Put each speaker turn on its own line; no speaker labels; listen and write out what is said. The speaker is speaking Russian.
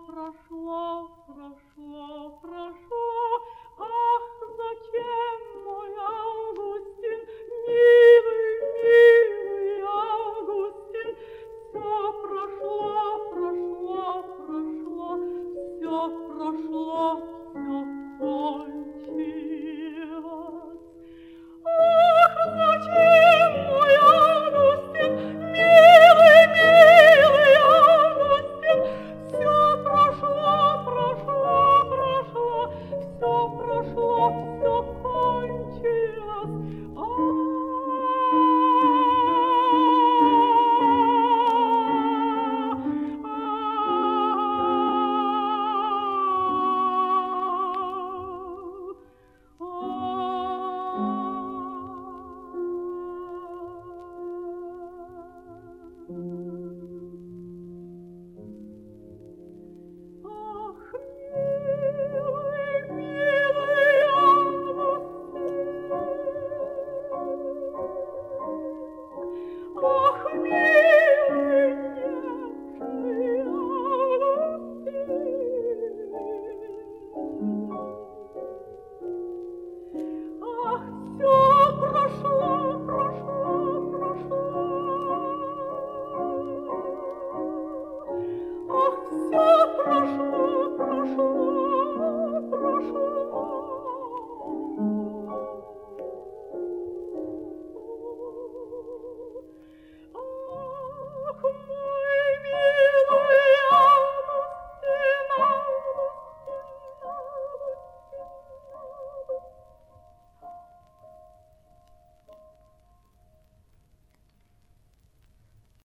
прошло, прошло, прошло. Ах, зачем, мой Августин, милый, милый Августин, все прошло, прошло, прошло, все прошло, все кончилось. Ах, зачем, мой Августин, милый, милый Августин, все прошло, прошло, прошло, все прошло, все кончилось. Прошло.